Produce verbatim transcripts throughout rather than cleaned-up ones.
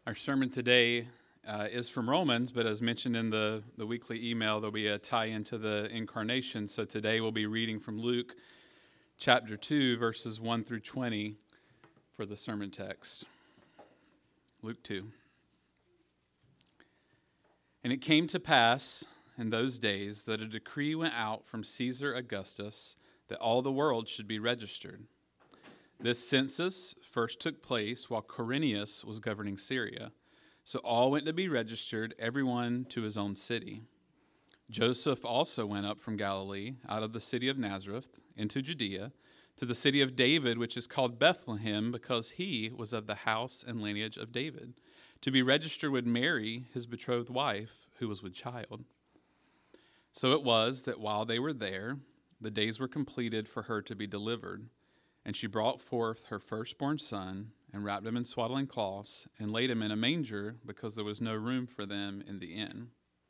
Our sermon today uh, is from Romans, but as mentioned in the, the weekly email, there'll be a tie into the incarnation. So today we'll be reading from Luke chapter two, verses one through twenty for the sermon text. Luke two. And it came to pass in those days that a decree went out from Caesar Augustus that all the world should be registered. This census first took place while Quirinius was governing Syria. So all went to be registered, everyone to his own city. Joseph also went up from Galilee, out of the city of Nazareth, into Judea, to the city of David, which is called Bethlehem, because he was of the house and lineage of David, to be registered with Mary, his betrothed wife, who was with child. So it was that while they were there, the days were completed for her to be delivered. And she brought forth her firstborn son, and wrapped him in swaddling cloths, and laid him in a manger, because there was no room for them in the inn.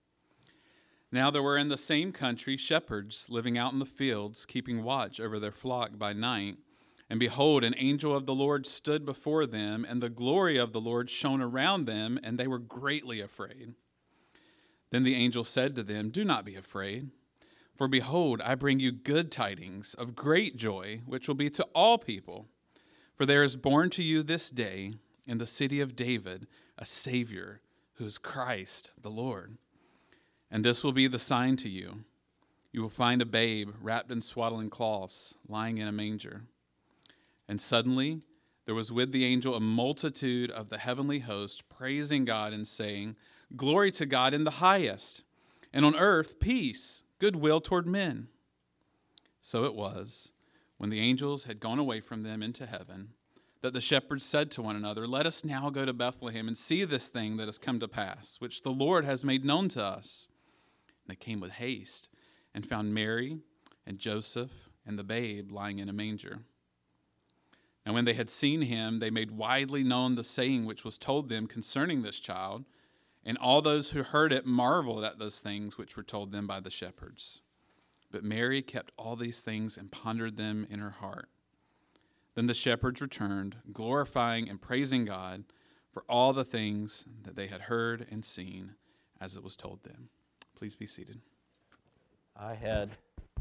Now there were in the same country shepherds living out in the fields, keeping watch over their flock by night. And behold, an angel of the Lord stood before them, and the glory of the Lord shone around them, and they were greatly afraid. Then the angel said to them, "Do not be afraid. For behold, I bring you good tidings of great joy, which will be to all people. For there is born to you this day in the city of David a Savior, who is Christ the Lord. And this will be the sign to you. You will find a babe wrapped in swaddling cloths, lying in a manger." And suddenly there was with the angel a multitude of the heavenly host, praising God and saying, "Glory to God in the highest, and on earth peace, goodwill toward men." So it was, when the angels had gone away from them into heaven, that the shepherds said to one another, "Let us now go to Bethlehem and see this thing that has come to pass, which the Lord has made known to us." And they came with haste and found Mary and Joseph and the babe lying in a manger. And when they had seen him, they made widely known the saying which was told them concerning this child. And all those who heard it marveled at those things which were told them by the shepherds. But Mary kept all these things and pondered them in her heart. Then the shepherds returned, glorifying and praising God for all the things that they had heard and seen as it was told them. Please be seated. I had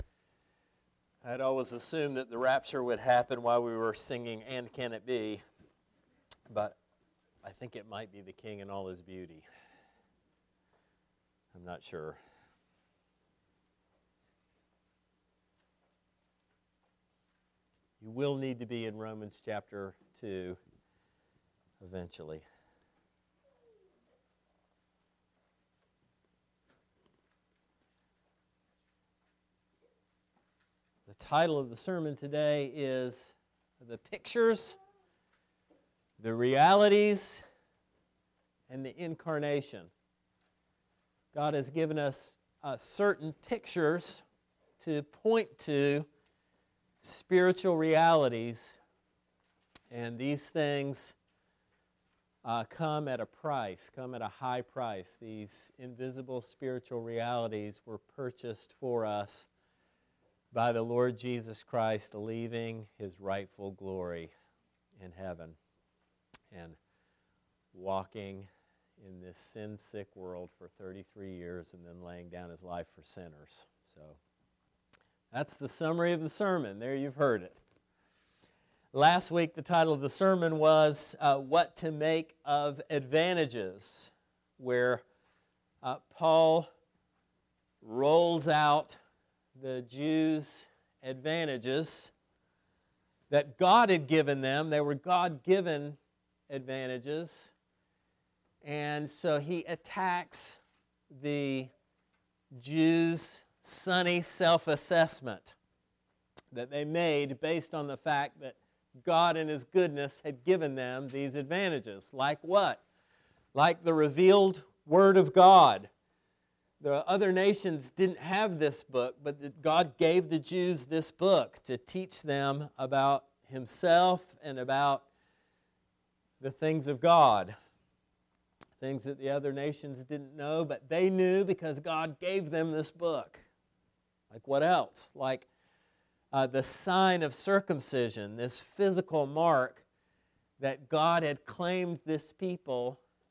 I had always assumed that the rapture would happen while we were singing "And Can It Be?" But I think it might be the King in all his beauty. I'm not sure. You will need to be in Romans chapter two eventually. The title of the sermon today is "The Pictures, the Realities, and the Incarnation." God has given us uh, certain pictures to point to spiritual realities, and these things uh, come at a price, come at a high price. These invisible spiritual realities were purchased for us by the Lord Jesus Christ, leaving his rightful glory in heaven and walking in this sin-sick world for thirty-three years and then laying down his life for sinners. So that's the summary of the sermon. There you've heard it. Last week the title of the sermon was uh, "What to Make of Advantages," where uh, Paul rolls out the Jews' advantages that God had given them. They were God-given advantages. And so he attacks the Jews' sunny self-assessment that they made based on the fact that God in his goodness had given them these advantages. Like what? Like the revealed Word of God. The other nations didn't have this book, but God gave the Jews this book to teach them about himself and about the things of God. Things that the other nations didn't know, but they knew because God gave them this book. Like what else? Like uh, the sign of circumcision, this physical mark that God had claimed this people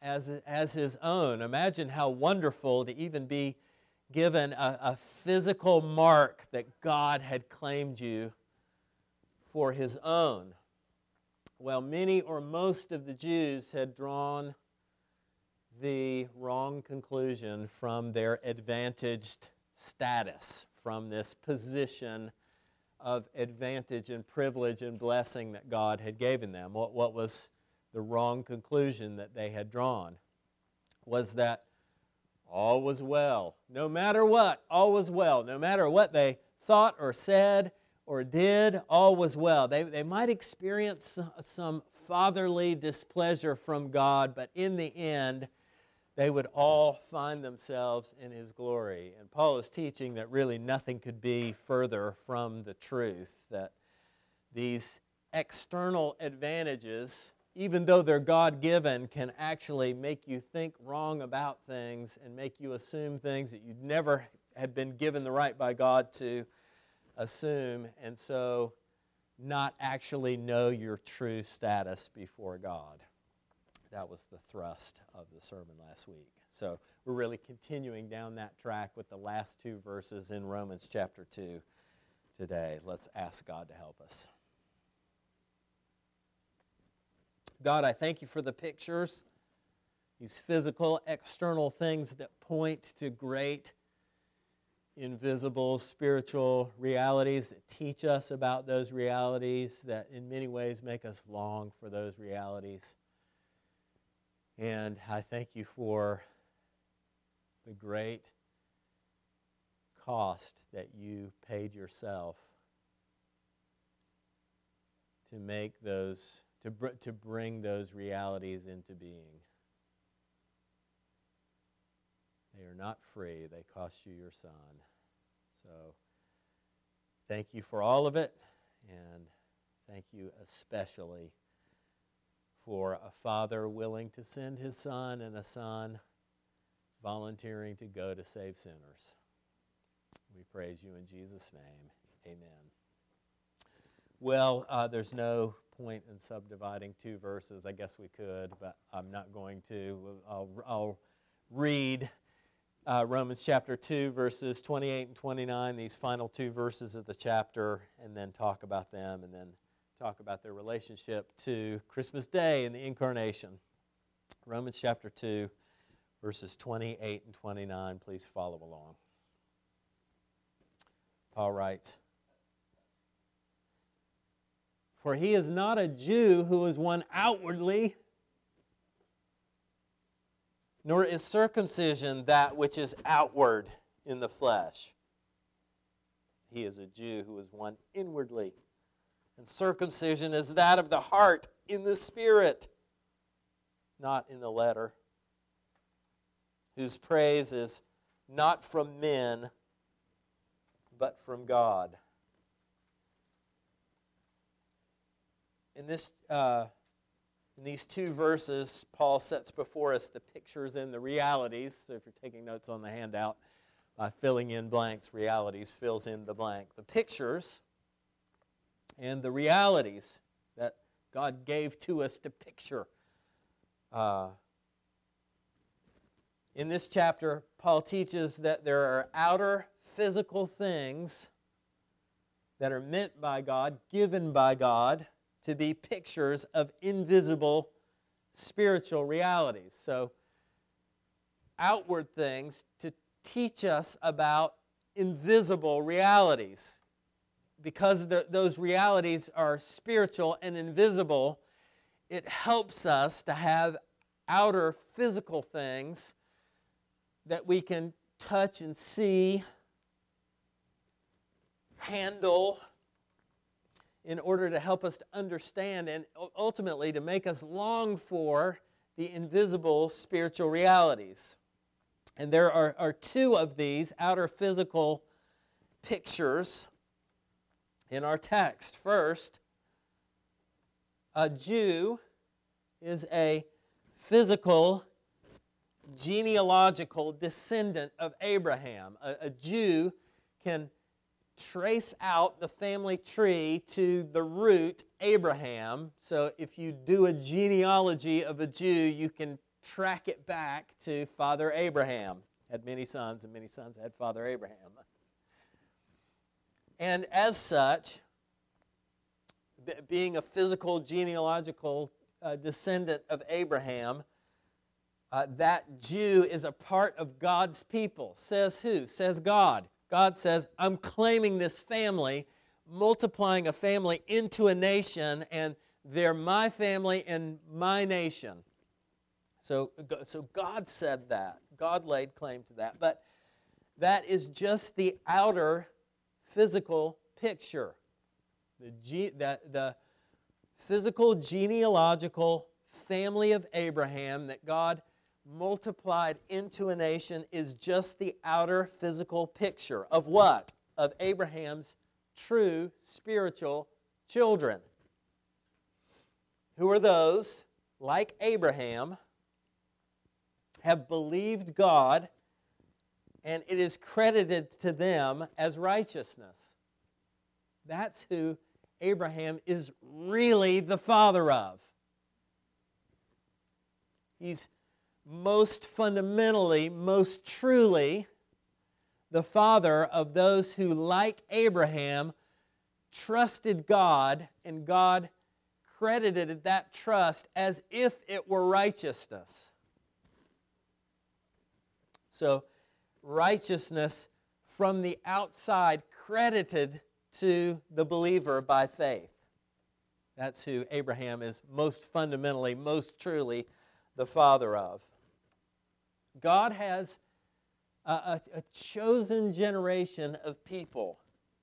as, as his own. Imagine how wonderful to even be given a, a physical mark that God had claimed you for his own. Well, many or most of the Jews had drawn the wrong conclusion from their advantaged status, from this position of advantage and privilege and blessing that God had given them. What, what was the wrong conclusion that they had drawn? Was that all was well. No matter what, all was well. No matter what they thought or said or did, all was well. They, they might experience some fatherly displeasure from God, but in the end, they would all find themselves in His glory. And Paul is teaching that really nothing could be further from the truth, that these external advantages, even though they're God-given, can actually make you think wrong about things and make you assume things that you never had been given the right by God to assume, and so not actually know your true status before God. That was the thrust of the sermon last week. So we're really continuing down that track with the last two verses in Romans chapter two today. Let's ask God to help us. God, I thank you for the pictures, these physical, external things that point to great, invisible, spiritual realities that teach us about those realities, that in many ways make us long for those realities. And I thank you for the great cost that you paid yourself to make those, to, br- to bring those realities into being. They are not free. They cost you your Son. So thank you for all of it, and thank you especially for a Father willing to send His Son and a Son volunteering to go to save sinners. We praise you in Jesus' name. Amen. Well, uh, there's no point in subdividing two verses. I guess we could, but I'm not going to. I'll, I'll read uh, Romans chapter two, verses twenty-eight and twenty-nine, these final two verses of the chapter, and then talk about them, and then talk about their relationship to Christmas Day and the Incarnation. Romans chapter two, verses twenty-eight and twenty-nine. Please follow along. Paul writes, "For he is not a Jew who is one outwardly, nor is circumcision that which is outward in the flesh. He is a Jew who is one inwardly. And circumcision is that of the heart in the spirit, not in the letter, whose praise is not from men, but from God." In this, uh, in these two verses, Paul sets before us the pictures and the realities. So if you're taking notes on the handout, uh, filling in blanks, realities fills in the blank. The pictures and the realities that God gave to us to picture. Uh, in this chapter, Paul teaches that there are outer physical things that are meant by God, given by God, to be pictures of invisible spiritual realities. So, outward things to teach us about invisible realities. Because the, those realities are spiritual and invisible, it helps us to have outer physical things that we can touch and see, handle, in order to help us to understand and ultimately to make us long for the invisible spiritual realities. And there are, are two of these outer physical pictures in our text. First, a Jew is a physical, genealogical descendant of Abraham. A, a Jew can trace out the family tree to the root Abraham. So if you do a genealogy of a Jew, you can track it back to Father Abraham. Had many sons, and many sons had Father Abraham. And as such, b- being a physical genealogical uh, descendant of Abraham, uh, that Jew is a part of God's people. Says who? Says God. God says, I'm claiming this family, multiplying a family into a nation, and they're my family and my nation. So, so God said that. God laid claim to that. But that is just the outer physical picture. The, ge- the, the physical genealogical family of Abraham that God multiplied into a nation is just the outer physical picture of what? Of Abraham's true spiritual children. Who are those, like Abraham, have believed God, and it is credited to them as righteousness. That's who Abraham is really the father of. He's most fundamentally, most truly the father of those who, like Abraham, trusted God, and God credited that trust as if it were righteousness. So, righteousness from the outside credited to the believer by faith. That's who Abraham is most fundamentally, most truly the father of. God has a, a, a chosen generation of people,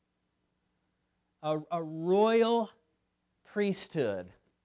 a, a royal priesthood,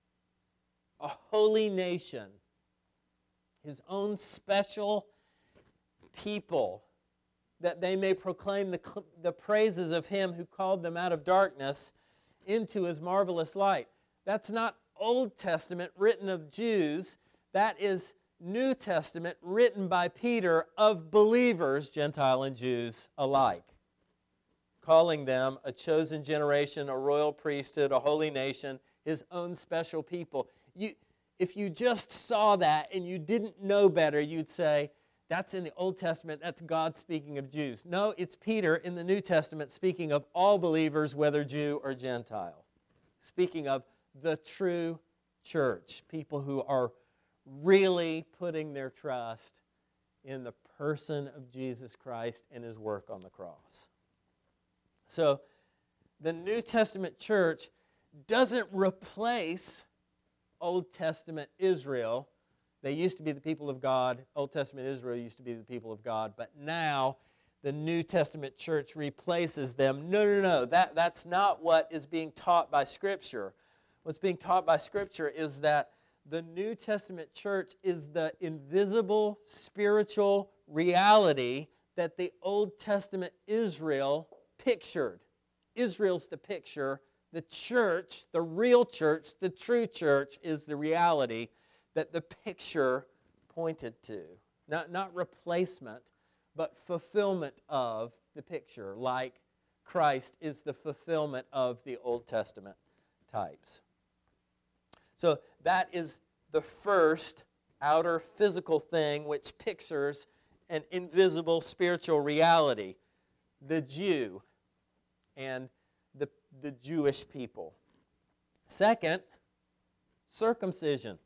a holy nation, His own special people, that they may proclaim the, the praises of Him who called them out of darkness into His marvelous light. That's not Old Testament written of Jews. That is New Testament written by Peter of believers, Gentile and Jews alike, calling them a chosen generation, a royal priesthood, a holy nation, His own special people. You, if you just saw that and you didn't know better, you'd say, that's in the Old Testament, that's God speaking of Jews. No, it's Peter in the New Testament speaking of all believers, whether Jew or Gentile. Speaking of the true church, people who are really putting their trust in the person of Jesus Christ and His work on the cross. So, the New Testament church doesn't replace Old Testament Israel. They used to be the people of God. Old Testament Israel used to be the people of God. But now the New Testament church replaces them. No, no, no. That, that's not what is being taught by Scripture. What's being taught by Scripture is that the New Testament church is the invisible spiritual reality that the Old Testament Israel pictured. Israel's the picture. The church, the real church, the true church is the reality that the picture pointed to. Not, not replacement, but fulfillment of the picture, like Christ is the fulfillment of the Old Testament types. So that is the first outer physical thing which pictures an invisible spiritual reality, the Jew and the, the Jewish people. Second, circumcision.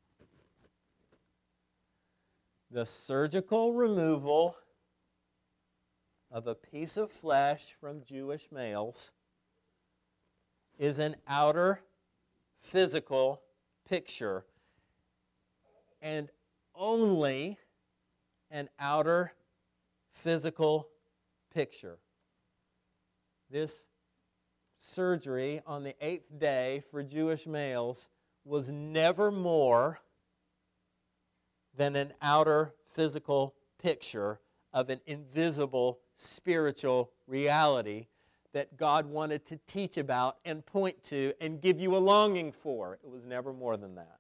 The surgical removal of a piece of flesh from Jewish males is an outer physical picture, and only an outer physical picture. This surgery on the eighth day for Jewish males was never more than an outer physical picture of an invisible spiritual reality that God wanted to teach about and point to and give you a longing for. It was never more than that.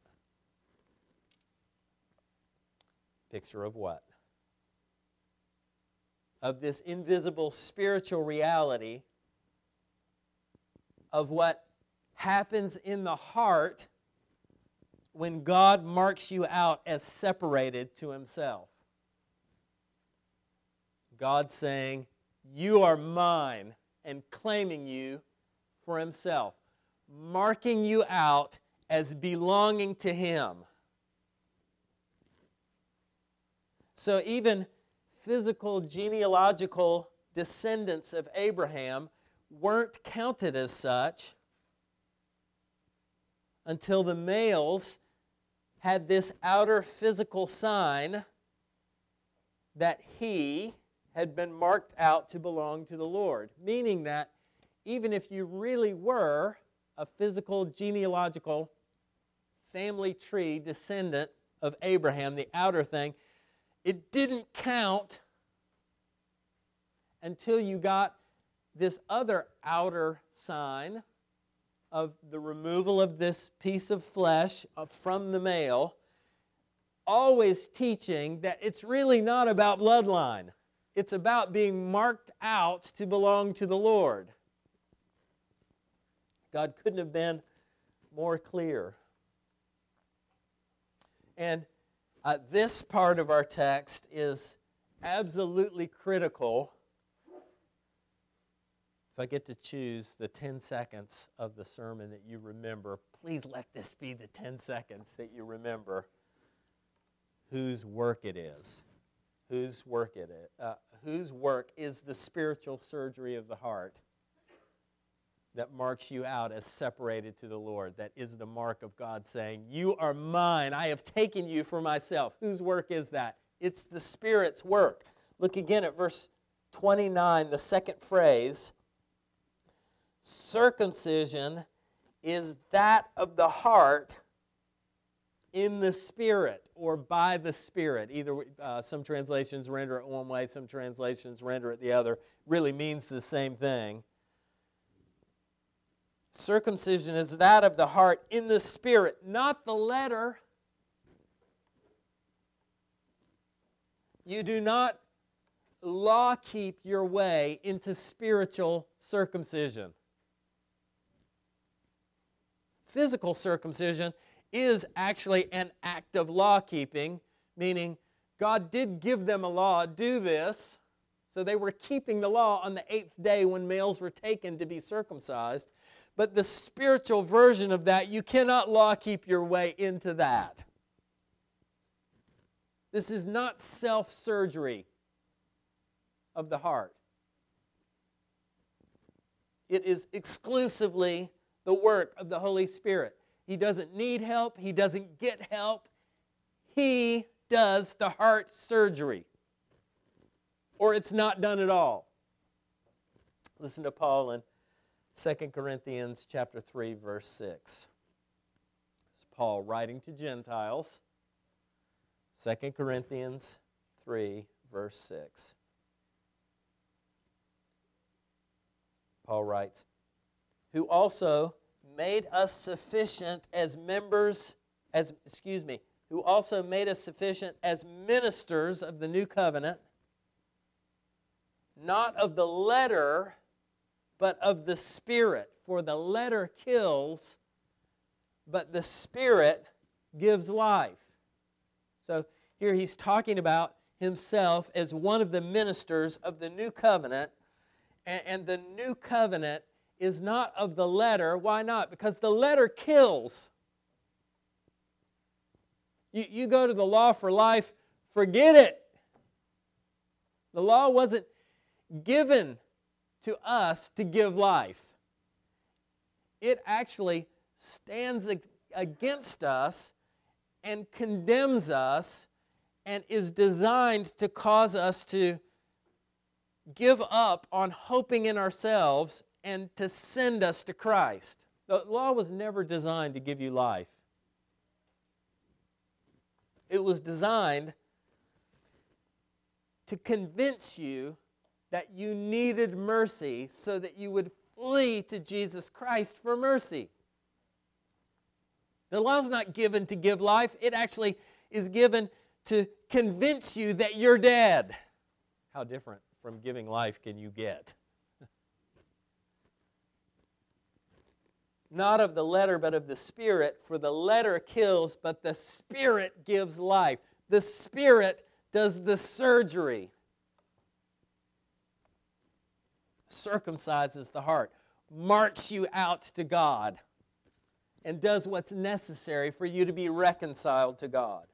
Picture of what? Of this invisible spiritual reality of what happens in the heart when God marks you out as separated to Himself. God saying, you are mine, and claiming you for Himself, marking you out as belonging to Him. So even physical genealogical descendants of Abraham weren't counted as such until the males had this outer physical sign that he had been marked out to belong to the Lord. Meaning that even if you really were a physical genealogical family tree descendant of Abraham, the outer thing, it didn't count until you got this other outer sign of the removal of this piece of flesh from the male, always teaching that it's really not about bloodline. It's about being marked out to belong to the Lord. God couldn't have been more clear. And uh, this part of our text is absolutely critical. If I get to choose the ten seconds of the sermon that you remember, please let this be the ten seconds that you remember whose work it is. Whose work it is. Uh, whose work is the spiritual surgery of the heart that marks you out as separated to the Lord. That is the mark of God saying, you are mine. I have taken you for myself. Whose work is that? It's the Spirit's work. Look again at verse twenty-nine, the second phrase. Circumcision is that of the heart in the Spirit or by the Spirit. Either uh, some translations render it one way, some translations render it the other. Really means the same thing. Circumcision is that of the heart in the Spirit, not the letter. You do not law keep your way into spiritual circumcision. Physical circumcision is actually an act of law keeping, meaning God did give them a law, do this. So they were keeping the law on the eighth day when males were taken to be circumcised. But the spiritual version of that, you cannot law keep your way into that. This is not self-surgery of the heart. It is exclusively the work of the Holy Spirit. He doesn't need help. He doesn't get help. He does the heart surgery. Or it's not done at all. Listen to Paul in Second Corinthians chapter three, verse six. It's Paul writing to Gentiles. Second Corinthians three, verse six. Paul writes, who also made us sufficient as members, as excuse me, who also made us sufficient as ministers of the new covenant, not of the letter, but of the Spirit. For the letter kills, but the Spirit gives life. So here he's talking about himself as one of the ministers of the new covenant, and, and the new covenant is not of the letter. Why not? Because the letter kills. You, you go to the law for life, forget it. The law wasn't given to us to give life. It actually stands against us and condemns us and is designed to cause us to give up on hoping in ourselves and to send us to Christ. The law was never designed to give you life. It was designed to convince you that you needed mercy so that you would flee to Jesus Christ for mercy. The law is not given to give life. It actually is given to convince you that you're dead. How different from giving life can you get? not of the letter, but of the Spirit. For the letter kills, but the Spirit gives life. The Spirit does the surgery. Circumcises the heart, marks you out to God, and does what's necessary for you to be reconciled to God.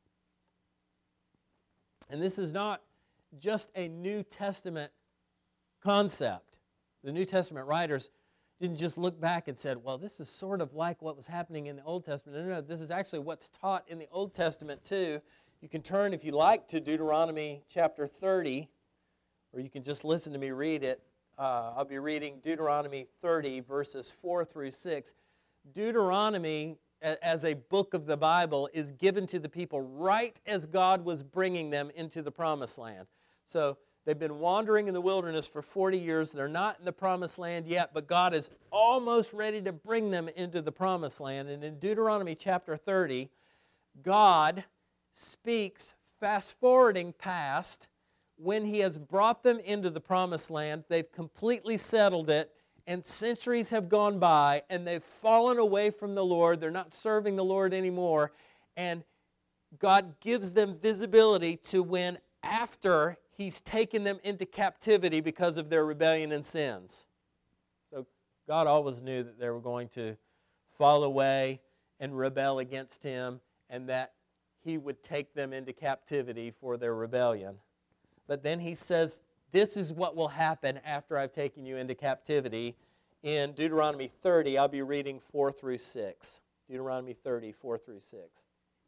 And this is not just a New Testament concept. The New Testament writers didn't just look back and said, well, this is sort of like what was happening in the Old Testament. No, no, no, this is actually what's taught in the Old Testament too. You can turn, if you like, to Deuteronomy chapter thirty, or you can just listen to me read it. Uh, I'll be reading Deuteronomy thirty, verses four through six. Deuteronomy, as a book of the Bible, is given to the people right as God was bringing them into the Promised Land. So they've been wandering in the wilderness for forty years. They're not in the Promised Land yet, but God is almost ready to bring them into the Promised Land. And in Deuteronomy chapter thirty, God speaks, fast-forwarding past, when He has brought them into the Promised Land. They've completely settled it, and centuries have gone by, and they've fallen away from the Lord. They're not serving the Lord anymore. And God gives them visibility to when, after He's taken them into captivity because of their rebellion and sins. So God always knew that they were going to fall away and rebel against Him, and that He would take them into captivity for their rebellion. But then He says, this is what will happen after I've taken you into captivity. In Deuteronomy thirty, I'll be reading four through six. Deuteronomy thirty, four through six.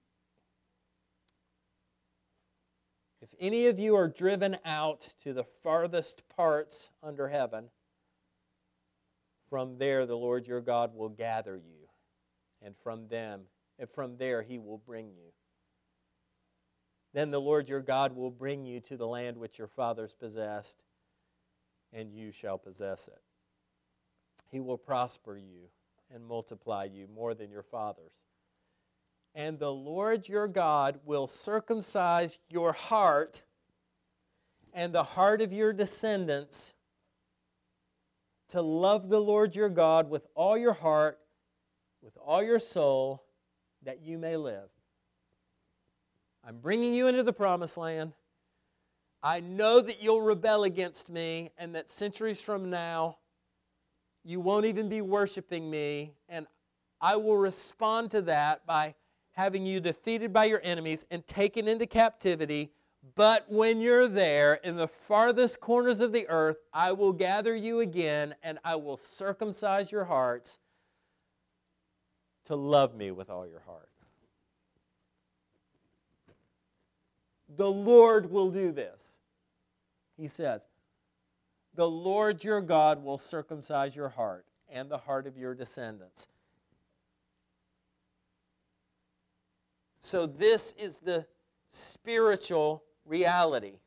If any of you are driven out to the farthest parts under heaven, from there the Lord your God will gather you, and from them, and from there He will bring you. Then the Lord your God will bring you to the land which your fathers possessed, and you shall possess it. He will prosper you and multiply you more than your fathers. And the Lord your God will circumcise your heart and the heart of your descendants to love the Lord your God with all your heart, with all your soul, that you may live. I'm bringing you into the Promised Land. I know that you'll rebel against me, and that centuries from now, you won't even be worshiping me, and I will respond to that by having you defeated by your enemies and taken into captivity. But when you're there, in the farthest corners of the earth, I will gather you again, and I will circumcise your hearts to love me with all your heart. The Lord will do this. He says, the Lord your God will circumcise your heart and the heart of your descendants. So this is the spiritual reality.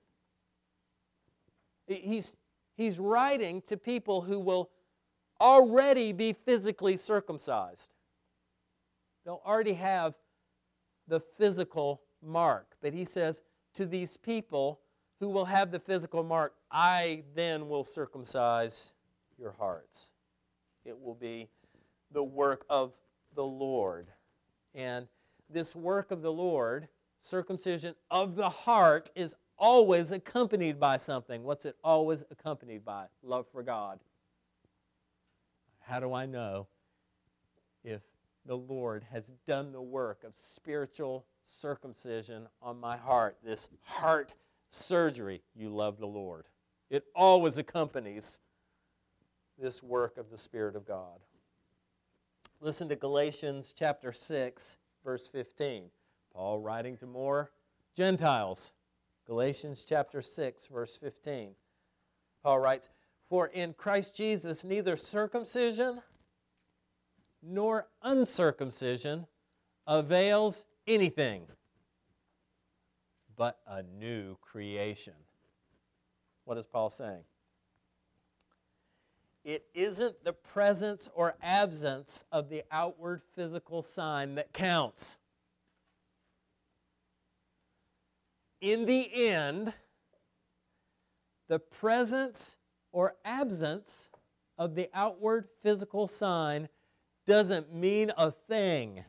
He's, he's writing to people who will already be physically circumcised. They'll already have the physical mark. But he says, to these people who will have the physical mark, I then will circumcise your hearts. It will be the work of the Lord. And this work of the Lord, circumcision of the heart, is always accompanied by something. What's it always accompanied by? Love for God. How do I know if the Lord has done the work of spiritual circumcision on my heart, this heart surgery? You love the Lord. It always accompanies this work of the Spirit of God. Listen to Galatians chapter six, verse fifteen. Paul writing to more Gentiles. Galatians chapter six, verse fifteen. Paul writes, for in Christ Jesus neither circumcision nor uncircumcision avails anything, but a new creation. What is Paul saying? It isn't the presence or absence of the outward physical sign that counts. In the end, the presence or absence of the outward physical sign doesn't mean a thing.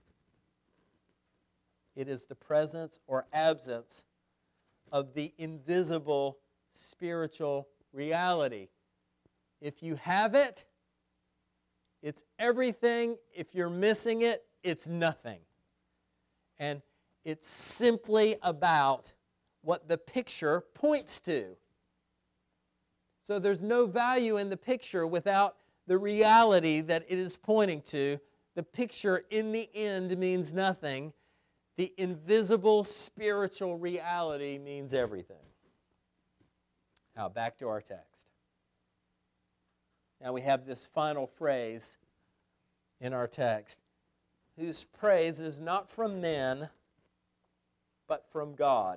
It is the presence or absence of the invisible spiritual reality. If you have it, it's everything. If you're missing it, it's nothing. And it's simply about what the picture points to. So there's no value in the picture without the reality that it is pointing to. The picture in the end means nothing. The invisible spiritual reality means everything. Now back to our text. Now we have this final phrase in our text, whose praise is not from men, but from God.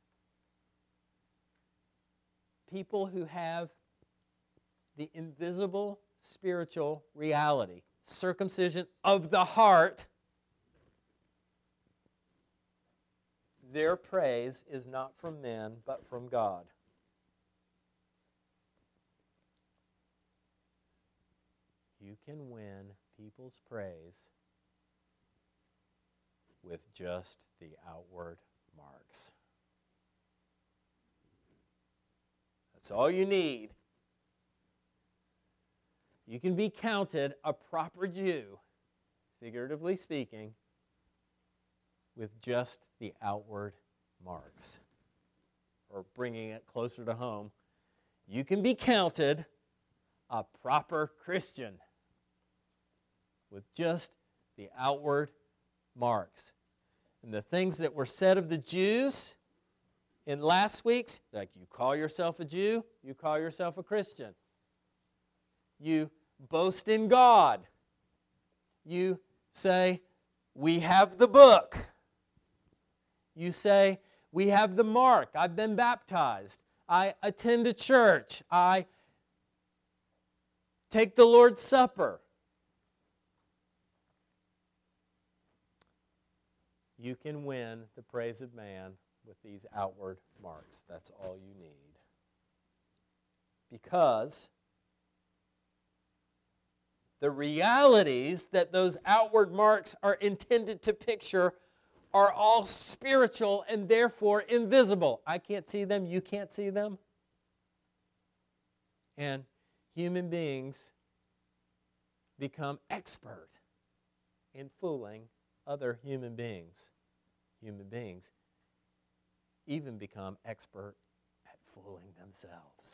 People who have the invisible spiritual reality, circumcision of the heart, their praise is not from men, but from God. You can win people's praise with just the outward marks. That's all you need. You can be counted a proper Jew, figuratively speaking, with just the outward marks. Or bringing it closer to home, you can be counted a proper Christian with just the outward marks. And the things that were said of the Jews in last week's, like you call yourself a Jew, you call yourself a Christian. You boast in God. You say, we have the book. You say, we have the mark. I've been baptized. I attend a church. I take the Lord's Supper. You can win the praise of man with these outward marks. That's all you need. Because the realities that those outward marks are intended to picture are all spiritual and therefore invisible. I can't see them, you can't see them. And human beings become expert in fooling other human beings. Human beings even become expert at fooling themselves.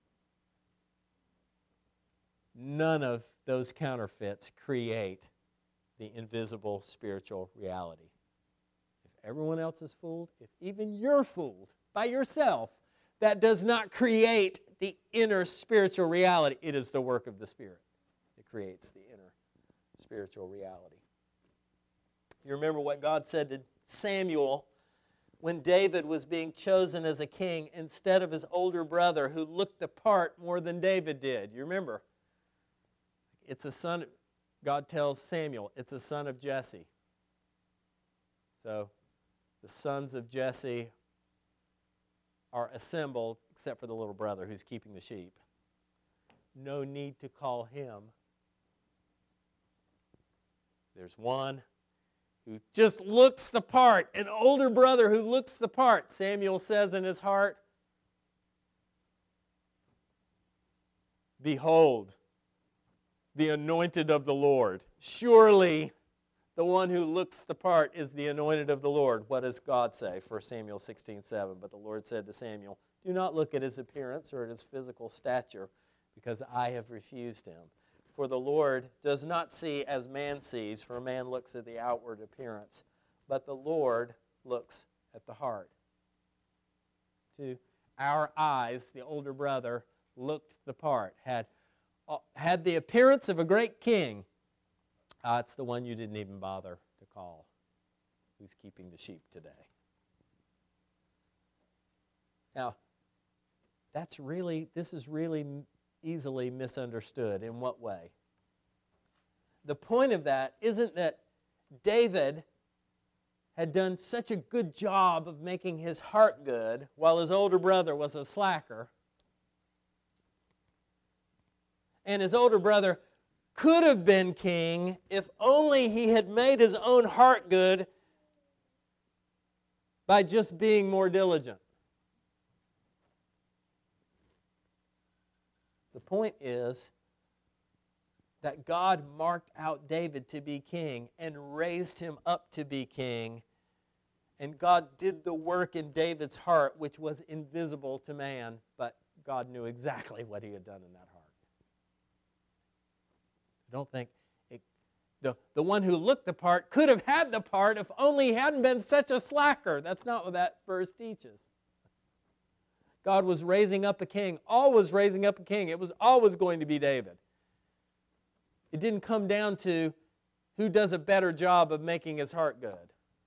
None of those counterfeits create the invisible spiritual reality. If everyone else is fooled, if even you're fooled by yourself, that does not create the inner spiritual reality. It is the work of the Spirit that creates the inner spiritual reality. You remember what God said to Samuel when David was being chosen as a king instead of his older brother who looked the part more than David did. You remember? It's a son, God tells Samuel, it's a son of Jesse. So the sons of Jesse are assembled, except for the little brother who's keeping the sheep. No need to call him. There's one who just looks the part, an older brother who looks the part. Samuel says in his heart, behold, the anointed of the Lord. Surely the one who looks the part is the anointed of the Lord. What does God say? First Samuel sixteen seven. But the Lord said to Samuel, do not look at his appearance or at his physical stature, because I have refused him. For the Lord does not see as man sees, for man looks at the outward appearance, but the Lord looks at the heart. To our eyes, the older brother looked the part, had, uh, had the appearance of a great king. Uh, it's the one you didn't even bother to call, who's keeping the sheep today. Now, that's really, this is really easily misunderstood. In what way? The point of that isn't that David had done such a good job of making his heart good while his older brother was a slacker. And his older brother could have been king if only he had made his own heart good by just being more diligent. The point is that God marked out David to be king and raised him up to be king. And God did the work in David's heart, which was invisible to man, but God knew exactly what he had done in that heart. I don't think it, the, the one who looked the part could have had the part if only he hadn't been such a slacker. That's not what that verse teaches. God was raising up a king, always raising up a king. It was always going to be David. It didn't come down to who does a better job of making his heart good.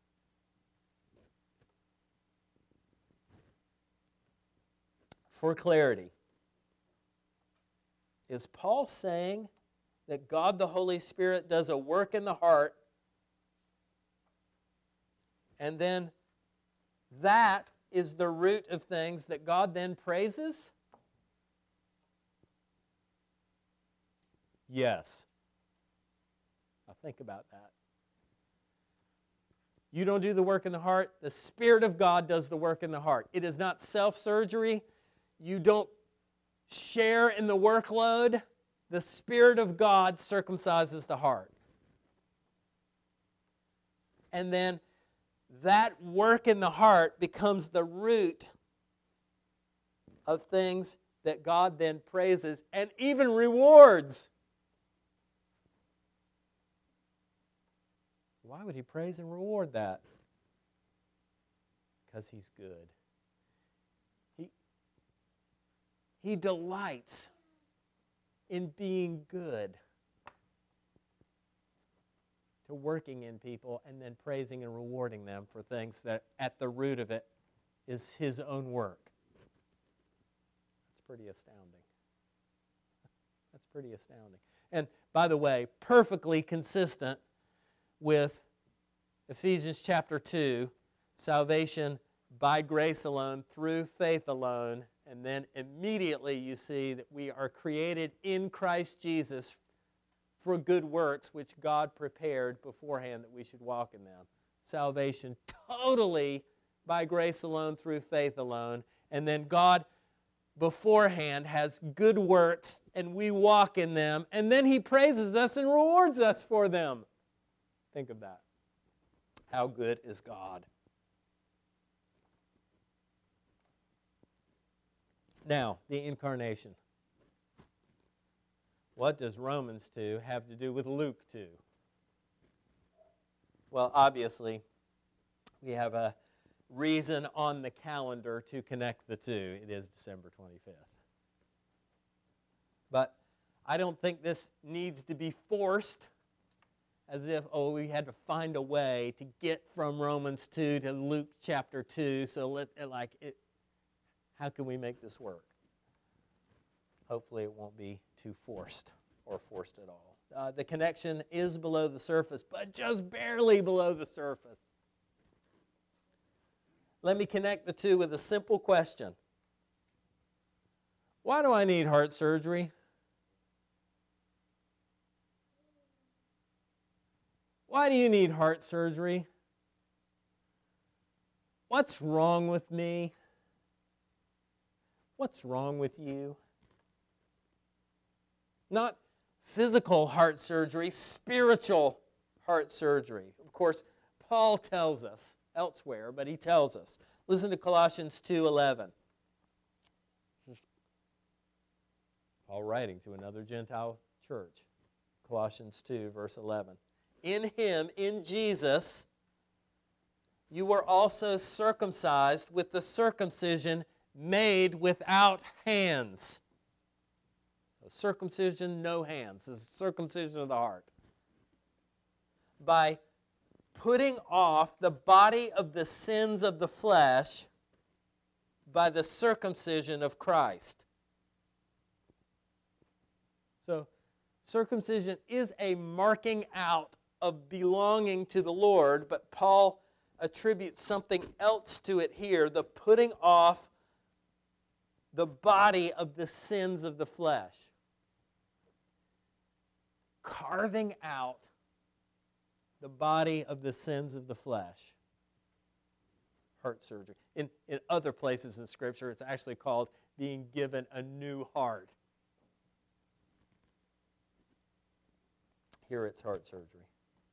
For clarity, is Paul saying that God the Holy Spirit does a work in the heart and then that is the root of things that God then praises? Yes. Now think about that. You don't do the work in the heart. The Spirit of God does the work in the heart. It is not self-surgery. You don't share in the workload. The Spirit of God circumcises the heart. And then that work in the heart becomes the root of things that God then praises and even rewards. Why would He praise and reward that? Because He's good. He, he delights in being good, to working in people and then praising and rewarding them for things that at the root of it is His own work. That's pretty astounding. That's pretty astounding. And by the way, perfectly consistent with Ephesians chapter two, salvation by grace alone, through faith alone, and then immediately you see that we are created in Christ Jesus for good works which God prepared beforehand that we should walk in them. Salvation totally by grace alone, through faith alone, and then God beforehand has good works and we walk in them, and then He praises us and rewards us for them. Think of that. How good is God? Now, the incarnation. What does Romans two have to do with Luke two? Well, obviously, we have a reason on the calendar to connect the two. It is December twenty-fifth. But I don't think this needs to be forced as if, oh, we had to find a way to get from Romans two to Luke chapter two, so let, like, it, how can we make this work? Hopefully it won't be too forced or forced at all. Uh, the connection is below the surface, but just barely below the surface. Let me connect the two with a simple question. Why do I need heart surgery? Why do you need heart surgery? What's wrong with me? What's wrong with you? Not physical heart surgery, spiritual heart surgery. Of course, Paul tells us elsewhere, but he tells us. Listen to Colossians two eleven. Paul writing to another Gentile church. Colossians two, verse eleven. In Him, in Jesus, you were also circumcised with the circumcision made without hands. So circumcision, no hands. This is circumcision of the heart. By putting off the body of the sins of the flesh by the circumcision of Christ. So circumcision is a marking out of belonging to the Lord, but Paul attributes something else to it here, the putting off the body of the sins of the flesh. carving out the body of the sins of the flesh. Heart surgery. In, in other places in Scripture, it's actually called being given a new heart. Here it's heart surgery.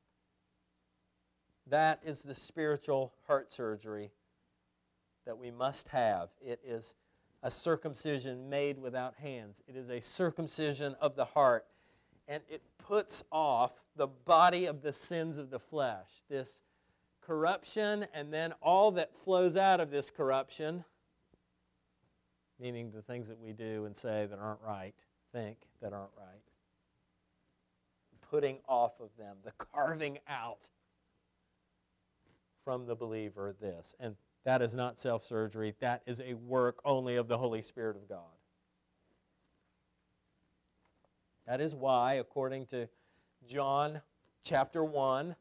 That is the spiritual heart surgery that we must have. It is a circumcision made without hands. It is a circumcision of the heart. And it puts off the body of the sins of the flesh. This corruption and then all that flows out of this corruption, meaning the things that we do and say that aren't right, think that aren't right. Putting off of them, the carving out from the believer this. And that is not self-surgery. That is a work only of the Holy Spirit of God. That is why, according to John chapter one,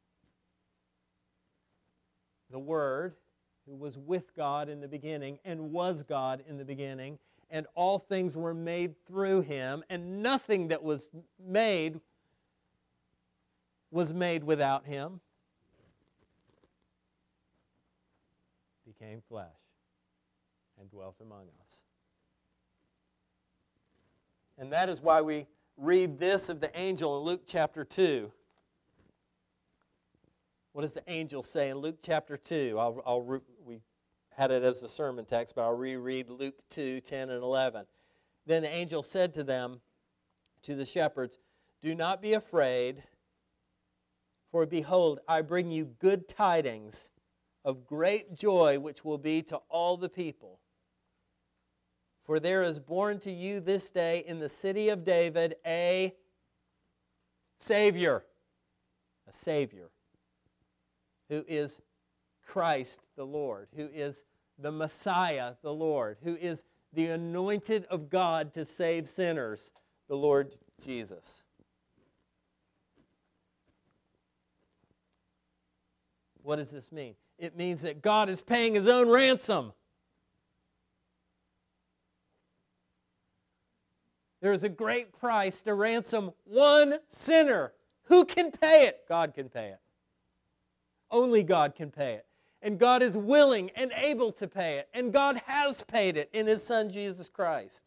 the Word, who was with God in the beginning and was God in the beginning, and all things were made through Him, and nothing that was made was made without Him, became flesh and dwelt among us. And that is why we read this of the angel in Luke chapter two. What does the angel say in Luke chapter two? I'll, I'll re- we had it as the sermon text, but I'll reread Luke two, ten and eleven. Then the angel said to them, to the shepherds, "Do not be afraid, for behold, I bring you good tidings of great joy, which will be to all the people. For there is born to you this day in the city of David a Savior, a Savior, who is Christ the Lord, who is the Messiah the Lord, who is the anointed of God to save sinners, the Lord Jesus." What does this mean? It means that God is paying His own ransom. There is a great price to ransom one sinner. Who can pay it? God can pay it. Only God can pay it. And God is willing and able to pay it. And God has paid it in His Son, Jesus Christ.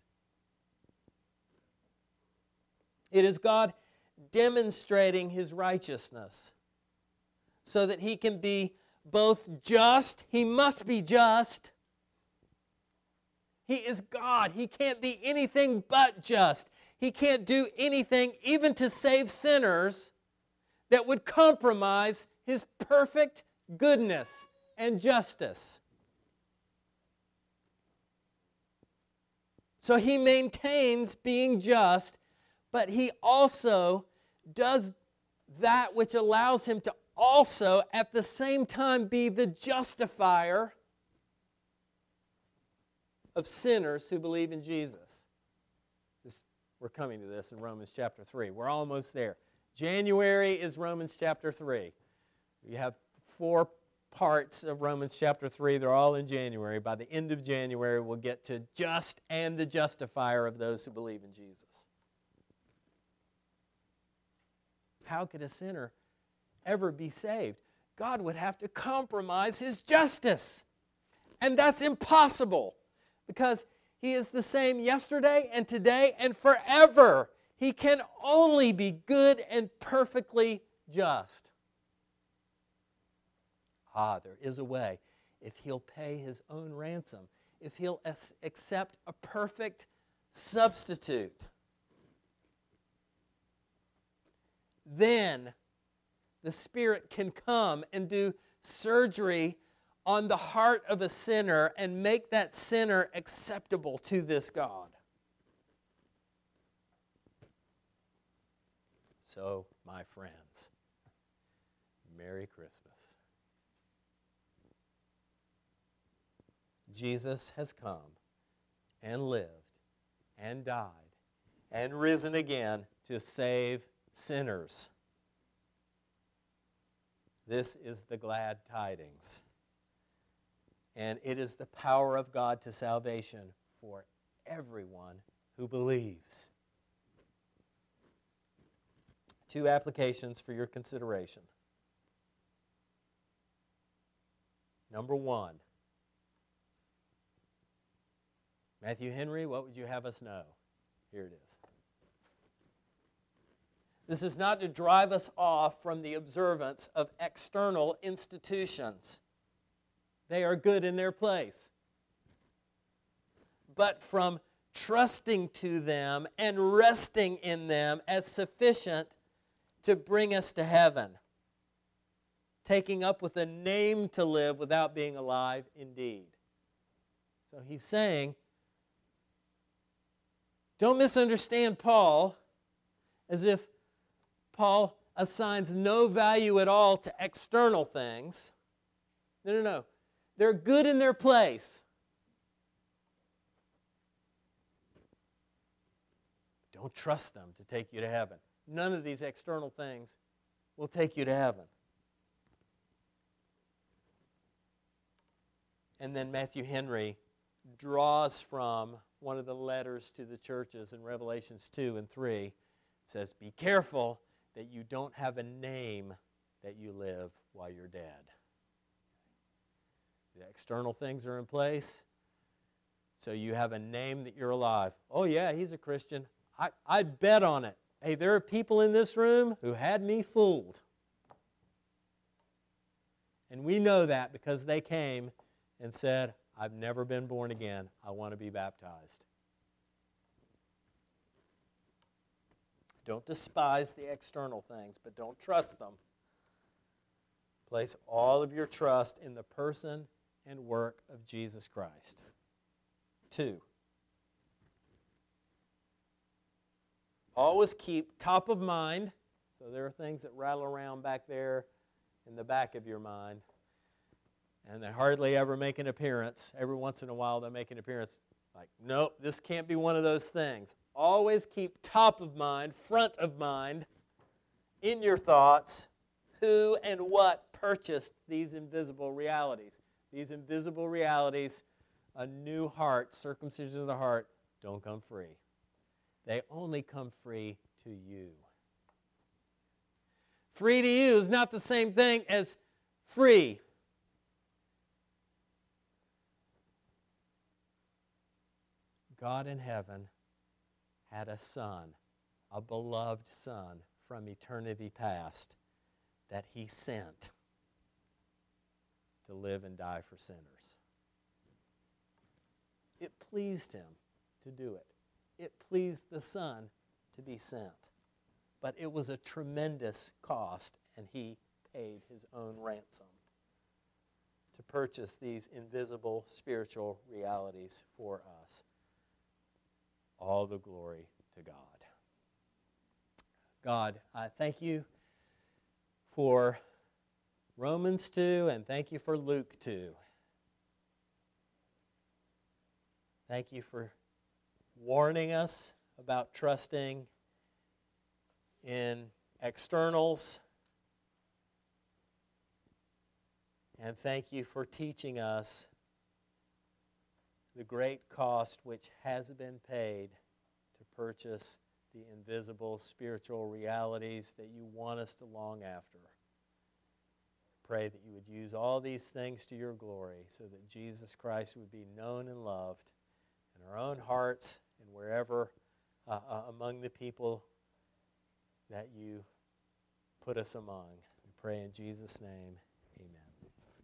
It is God demonstrating His righteousness so that He can be both just, He must be just. He is God. He can't be anything but just. He can't do anything, even to save sinners, that would compromise His perfect goodness and justice. So He maintains being just, but He also does that which allows Him to also at the same time be the justifier of sinners who believe in Jesus. This, we're coming to this in Romans chapter three. We're almost there. January is Romans chapter three. We have four parts of Romans chapter three. They're all in January. By the end of January, we'll get to just and the justifier of those who believe in Jesus. How could a sinner ever be saved? God would have to compromise His justice. And that's impossible because He is the same yesterday and today and forever. He can only be good and perfectly just. Ah, there is a way. If He'll pay His own ransom, if He'll accept a perfect substitute, then the Spirit can come and do surgery on the heart of a sinner and make that sinner acceptable to this God. So, my friends, Merry Christmas. Jesus has come and lived and died and risen again to save sinners. This is the glad tidings. And it is the power of God to salvation for everyone who believes. Two applications for your consideration. Number one, Matthew Henry, what would you have us know? Here it is. This is not to drive us off from the observance of external institutions. They are good in their place. But from trusting to them and resting in them as sufficient to bring us to heaven. Taking up with a name to live without being alive indeed. So he's saying, don't misunderstand Paul as if Paul assigns no value at all to external things. No, no, no. They're good in their place. Don't trust them to take you to heaven. None of these external things will take you to heaven. And then Matthew Henry draws from one of the letters to the churches in Revelations two and three. It says, be careful that you don't have a name that you live while you're dead. The external things are in place, so you have a name that you're alive. Oh yeah, he's a Christian. I, I'd bet on it. Hey, there are people in this room who had me fooled. And we know that because they came and said, I've never been born again. I want to be baptized. Don't despise the external things, but don't trust them. Place all of your trust in the person and work of Jesus Christ. Two, always keep top of mind. So there are things that rattle around back there in the back of your mind, and they hardly ever make an appearance. Every once in a while they make an appearance. Like, nope, this can't be one of those things. Always keep top of mind, front of mind, in your thoughts, who and what purchased these invisible realities. These invisible realities, a new heart, circumcision of the heart, don't come free. They only come free to you. Free to you is not the same thing as free. God in heaven had a son, a beloved son from eternity past that he sent to live and die for sinners. It pleased him to do it. It pleased the Son to be sent. But it was a tremendous cost, and he paid his own ransom to purchase these invisible spiritual realities for us. All the glory to God. God, I thank you for Romans two, and thank you for Luke two. Thank you for warning us about trusting in externals. And thank you for teaching us the great cost which has been paid to purchase the invisible spiritual realities that you want us to long after. Pray that you would use all these things to your glory so that Jesus Christ would be known and loved in our own hearts and wherever uh, uh, among the people that you put us among. We pray in Jesus' name.